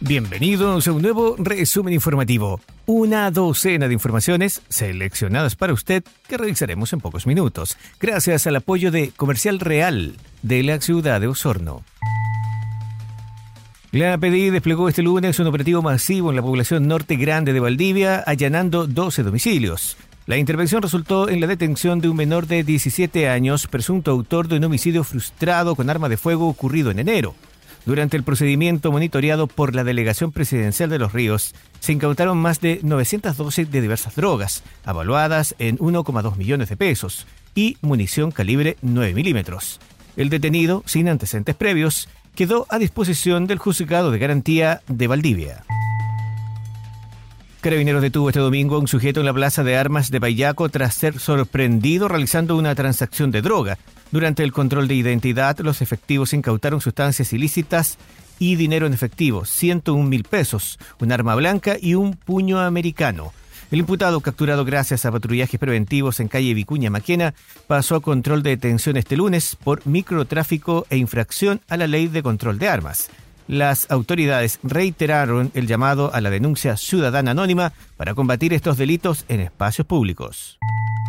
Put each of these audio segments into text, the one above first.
Bienvenidos a un nuevo resumen informativo. Una docena de informaciones seleccionadas para usted que revisaremos en pocos minutos, gracias al apoyo de Comercial Real de la ciudad de Osorno. La PDI desplegó este lunes un operativo masivo en la población norte grande de Valdivia, allanando 12 domicilios. La intervención resultó en la detención de un menor de 17 años, presunto autor de un homicidio frustrado con arma de fuego ocurrido en enero. Durante el procedimiento monitoreado por la Delegación Presidencial de Los Ríos, se incautaron más de 900 dosis de diversas drogas, avaluadas en 1,2 millones de pesos, y munición calibre 9 milímetros. El detenido, sin antecedentes previos, quedó a disposición del Juzgado de Garantía de Valdivia. Carabineros detuvo este domingo a un sujeto en la plaza de armas de Payaco tras ser sorprendido realizando una transacción de droga. Durante el control de identidad, los efectivos incautaron sustancias ilícitas y dinero en efectivo, 101.000 pesos, un arma blanca y un puño americano. El imputado, capturado gracias a patrullajes preventivos en calle Vicuña Maquena, pasó a control de detención este lunes por microtráfico e infracción a la ley de control de armas. Las autoridades reiteraron el llamado a la denuncia ciudadana anónima para combatir estos delitos en espacios públicos.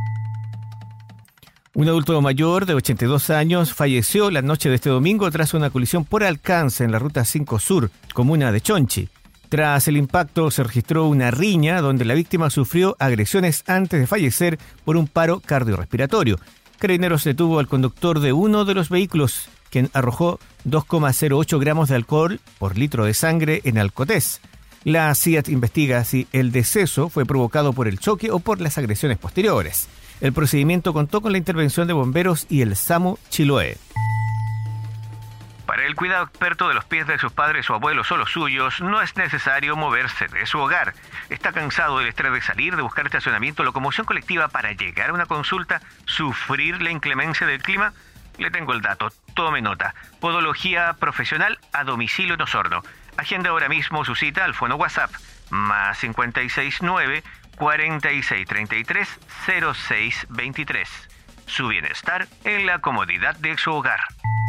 Un adulto mayor de 82 años falleció la noche de este domingo tras una colisión por alcance en la Ruta 5 Sur, comuna de Chonchi. Tras el impacto se registró una riña donde la víctima sufrió agresiones antes de fallecer por un paro cardiorrespiratorio. Carabineros detuvo al conductor de uno de los vehículos, quien arrojó 2,08 gramos de alcohol por litro de sangre en Alcotés. La CIAT investiga si el deceso fue provocado por el choque o por las agresiones posteriores. El procedimiento contó con la intervención de bomberos y el SAMU Chiloé. Para el cuidado experto de los pies de sus padres o abuelos o los suyos, no es necesario moverse de su hogar. ¿Está cansado del estrés de salir, de buscar estacionamiento, locomoción colectiva para llegar a una consulta, sufrir la inclemencia del clima? Le tengo el dato, tome nota. Podología profesional a domicilio en Osorno. Agenda ahora mismo su cita al fono WhatsApp, más 569 4633 0623. Su bienestar en la comodidad de su hogar.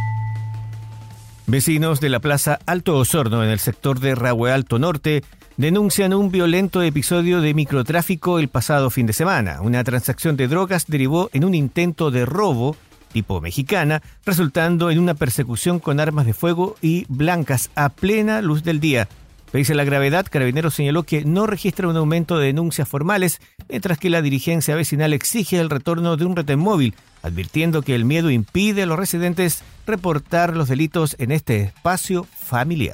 Vecinos de la Plaza Alto Osorno, en el sector de Rahue Alto Norte, denuncian un violento episodio de microtráfico el pasado fin de semana. Una transacción de drogas derivó en un intento de robo tipo mexicana, resultando en una persecución con armas de fuego y blancas a plena luz del día. Pese a la gravedad, Carabineros señaló que no registra un aumento de denuncias formales, mientras que la dirigencia vecinal exige el retorno de un retén móvil, advirtiendo que el miedo impide a los residentes reportar los delitos en este espacio familiar.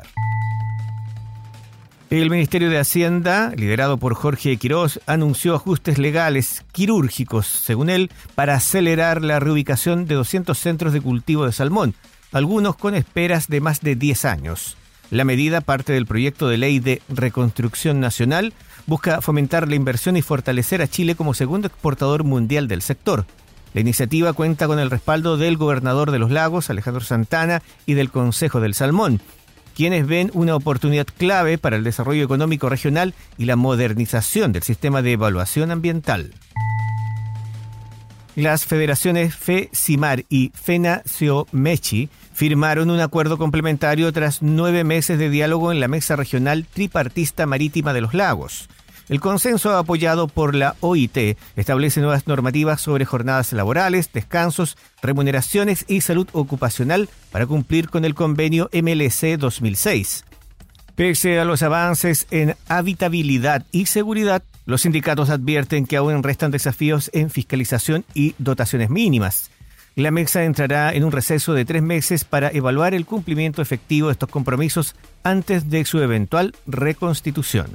El Ministerio de Hacienda, liderado por Jorge Quirós, anunció ajustes legales quirúrgicos, según él, para acelerar la reubicación de 200 centros de cultivo de salmón, algunos con esperas de más de 10 años. La medida, parte del proyecto de ley de reconstrucción nacional, busca fomentar la inversión y fortalecer a Chile como segundo exportador mundial del sector. La iniciativa cuenta con el respaldo del gobernador de los Lagos, Alejandro Santana, y del Consejo del Salmón, quienes ven una oportunidad clave para el desarrollo económico regional y la modernización del sistema de evaluación ambiental. Las federaciones FECIMAR y FENACIOMECHI firmaron un acuerdo complementario tras 9 meses de diálogo en la Mesa Regional Tripartista Marítima de los Lagos. El consenso apoyado por la OIT establece nuevas normativas sobre jornadas laborales, descansos, remuneraciones y salud ocupacional para cumplir con el convenio MLC 2006. Pese a los avances en habitabilidad y seguridad, los sindicatos advierten que aún restan desafíos en fiscalización y dotaciones mínimas. La mesa entrará en un receso de 3 meses para evaluar el cumplimiento efectivo de estos compromisos antes de su eventual reconstitución.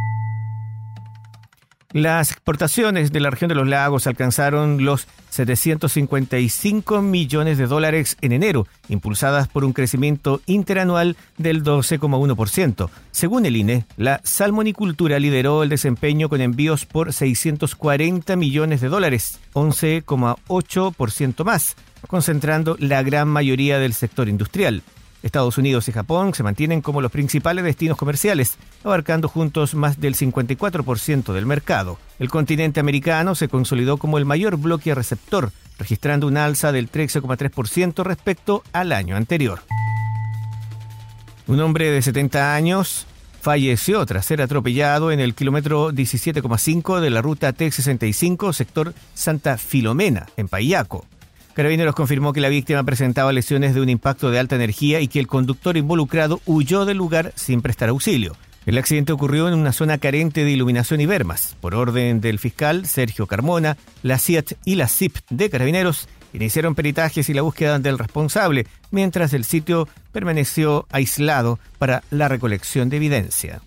Las exportaciones de la región de los lagos alcanzaron los 755 millones de dólares en enero, impulsadas por un crecimiento interanual del 12,1%. Según el INE, la salmonicultura lideró el desempeño con envíos por 640 millones de dólares, 11,8% más, concentrando la gran mayoría del sector industrial. Estados Unidos y Japón se mantienen como los principales destinos comerciales, abarcando juntos más del 54% del mercado. El continente americano se consolidó como el mayor bloque receptor, registrando un alza del 13,3% respecto al año anterior. Un hombre de 70 años falleció tras ser atropellado en el kilómetro 17,5 de la ruta T65, sector Santa Filomena, en Payaco. Carabineros confirmó que la víctima presentaba lesiones de un impacto de alta energía y que el conductor involucrado huyó del lugar sin prestar auxilio. El accidente ocurrió en una zona carente de iluminación y bermas. Por orden del fiscal Sergio Carmona, la CIAT y la CIP de Carabineros iniciaron peritajes y la búsqueda del responsable, mientras el sitio permaneció aislado para la recolección de evidencia.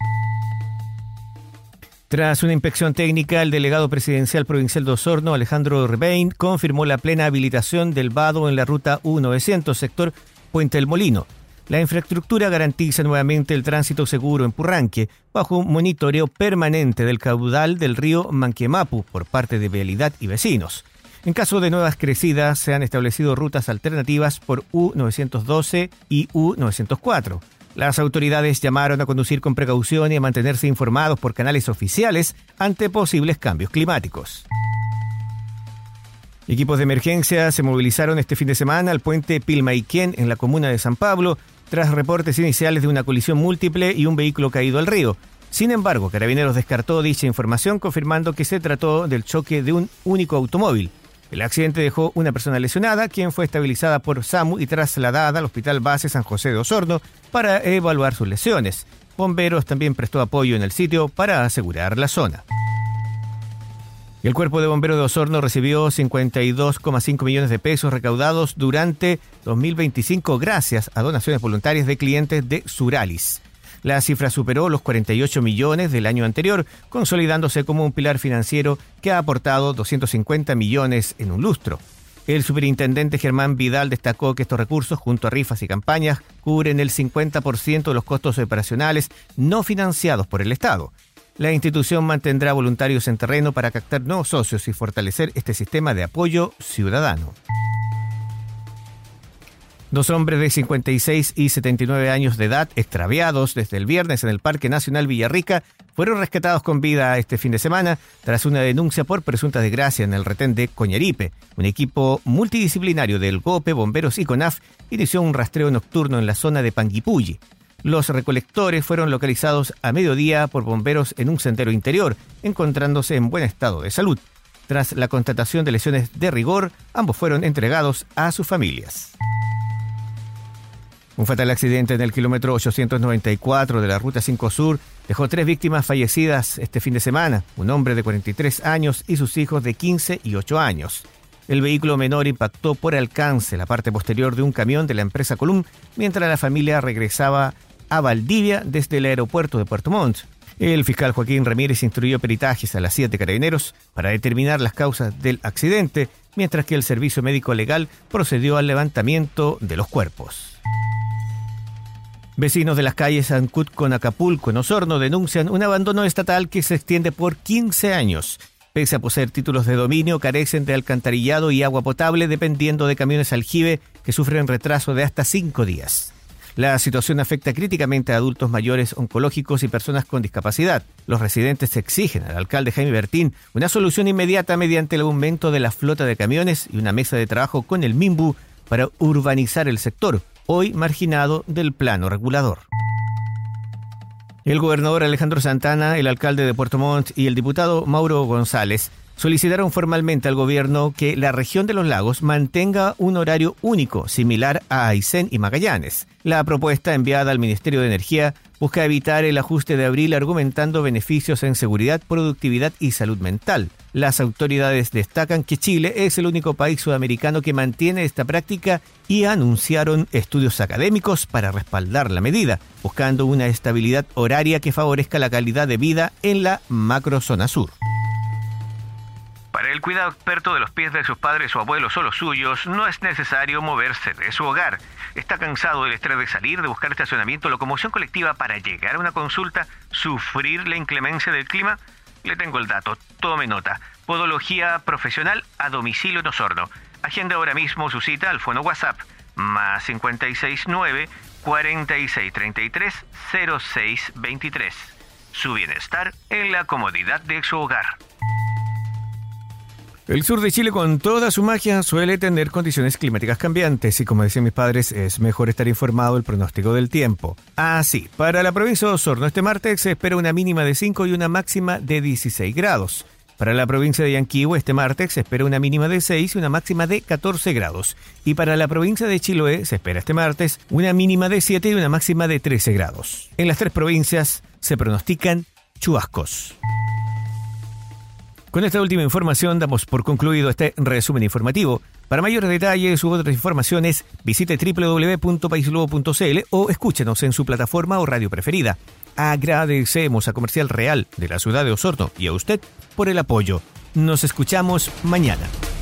Tras una inspección técnica, el delegado presidencial provincial de Osorno, Alejandro Rebein, confirmó la plena habilitación del vado en la ruta U900, sector Puente del Molino. La infraestructura garantiza nuevamente el tránsito seguro en Purranque, bajo un monitoreo permanente del caudal del río Manquemapu por parte de Vialidad y vecinos. En caso de nuevas crecidas, se han establecido rutas alternativas por U912 y U904. Las autoridades llamaron a conducir con precaución y a mantenerse informados por canales oficiales ante posibles cambios climáticos. Equipos de emergencia se movilizaron este fin de semana al puente Pilmaiquén en la comuna de San Pablo, tras reportes iniciales de una colisión múltiple y un vehículo caído al río. Sin embargo, Carabineros descartó dicha información, confirmando que se trató del choque de un único automóvil. El accidente dejó una persona lesionada, quien fue estabilizada por SAMU y trasladada al Hospital Base San José de Osorno para evaluar sus lesiones. Bomberos también prestó apoyo en el sitio para asegurar la zona. El Cuerpo de Bomberos de Osorno recibió 52,5 millones de pesos recaudados durante 2025 gracias a donaciones voluntarias de clientes de Suralis. La cifra superó los 48 millones del año anterior, consolidándose como un pilar financiero que ha aportado 250 millones en un lustro. El superintendente Germán Vidal destacó que estos recursos, junto a rifas y campañas, cubren el 50% de los costos operacionales no financiados por el Estado. La institución mantendrá voluntarios en terreno para captar nuevos socios y fortalecer este sistema de apoyo ciudadano. 2 hombres de 56 y 79 años de edad, extraviados desde el viernes en el Parque Nacional Villarrica, fueron rescatados con vida este fin de semana tras una denuncia por presunta desgracia en el retén de Coñaripe. Un equipo multidisciplinario del GOPE, Bomberos y CONAF inició un rastreo nocturno en la zona de Panguipulli. Los recolectores fueron localizados a mediodía por bomberos en un sendero interior, encontrándose en buen estado de salud. Tras la constatación de lesiones de rigor, ambos fueron entregados a sus familias. Un fatal accidente en el kilómetro 894 de la Ruta 5 Sur dejó 3 víctimas fallecidas este fin de semana, un hombre de 43 años y sus hijos de 15 y 8 años. El vehículo menor impactó por alcance la parte posterior de un camión de la empresa Colum, mientras la familia regresaba a Valdivia desde el aeropuerto de Puerto Montt. El fiscal Joaquín Ramírez instruyó peritajes a la CIAT de Carabineros para determinar las causas del accidente, mientras que el Servicio Médico Legal procedió al levantamiento de los cuerpos. Vecinos de las calles Ancut con Acapulco en Osorno denuncian un abandono estatal que se extiende por 15 años. Pese a poseer títulos de dominio, carecen de alcantarillado y agua potable dependiendo de camiones aljibe que sufren retraso de hasta 5 días. La situación afecta críticamente a adultos mayores oncológicos y personas con discapacidad. Los residentes exigen al alcalde Jaime Bertín una solución inmediata mediante el aumento de la flota de camiones y una mesa de trabajo con el MIMBU para urbanizar el sector, hoy marginado del plano regulador. El gobernador Alejandro Santana, el alcalde de Puerto Montt y el diputado Mauro González solicitaron formalmente al gobierno que la región de los lagos mantenga un horario único, similar a Aysén y Magallanes. La propuesta enviada al Ministerio de Energía busca evitar el ajuste de abril argumentando beneficios en seguridad, productividad y salud mental. Las autoridades destacan que Chile es el único país sudamericano que mantiene esta práctica y anunciaron estudios académicos para respaldar la medida, buscando una estabilidad horaria que favorezca la calidad de vida en la macrozona sur. Para el cuidado experto de los pies de sus padres o abuelos o los suyos, no es necesario moverse de su hogar. ¿Está cansado del estrés de salir, de buscar estacionamiento, locomoción colectiva para llegar a una consulta, sufrir la inclemencia del clima? Le tengo el dato, tome nota. Podología profesional a domicilio en Osorno. Agenda ahora mismo su cita al fono WhatsApp, más 569 4633 0623. Su bienestar en la comodidad de su hogar. El sur de Chile, con toda su magia, suele tener condiciones climáticas cambiantes y, como decían mis padres, es mejor estar informado del pronóstico del tiempo. Así, para la provincia de Osorno este martes se espera una mínima de 5 y una máxima de 16 grados. Para la provincia de Yanquihue este martes se espera una mínima de 6 y una máxima de 14 grados. Y para la provincia de Chiloé se espera este martes una mínima de 7 y una máxima de 13 grados. En las tres provincias se pronostican chubascos. Con esta última información damos por concluido este resumen informativo. Para mayores detalles u otras informaciones, visite www.paislobo.cl o escúchenos en su plataforma o radio preferida. Agradecemos a Comercial Real de la ciudad de Osorno y a usted por el apoyo. Nos escuchamos mañana.